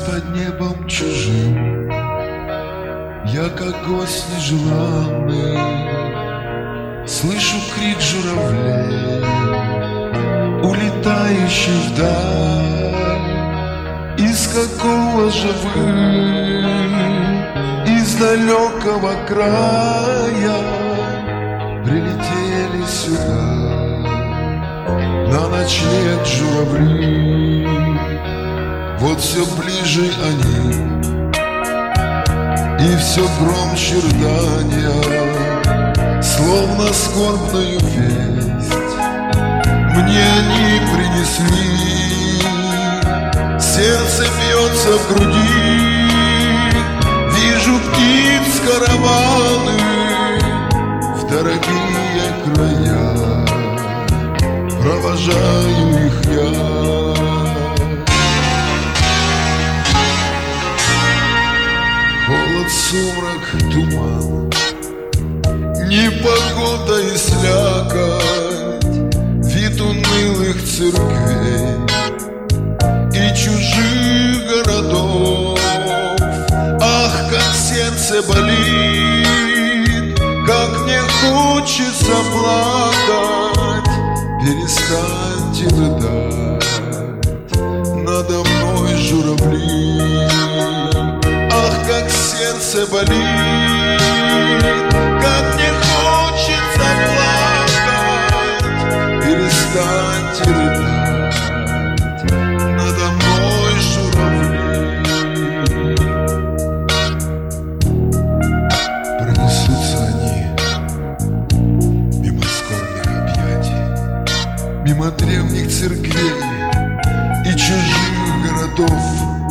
под небом чужим я, как гость нежеланный, слышу крик журавлей, улетающий вдаль. Из какого же вы, из далекого края, прилетели сюда на ночлег журавли? Вот все ближе они, и все громче рыдания, словно скорбную весть мне они принесли. Сердце бьется в груди, вижу птиц караваны в дорогие края, провожаю их я. Холод, сумрак, туман, непогода и слякоть, вид унылых церквей и чужих городов. Ах, как сердце болит, как мне хочется плакать. Перестаньте рыдать надо мной, журавли. Ах, как сердце болит, как мне хочется плакать. Перестаньте рыдать надо мной, журавли. Пронесутся они мимо скорбных объятий, мимо древних церквей и чужих городов.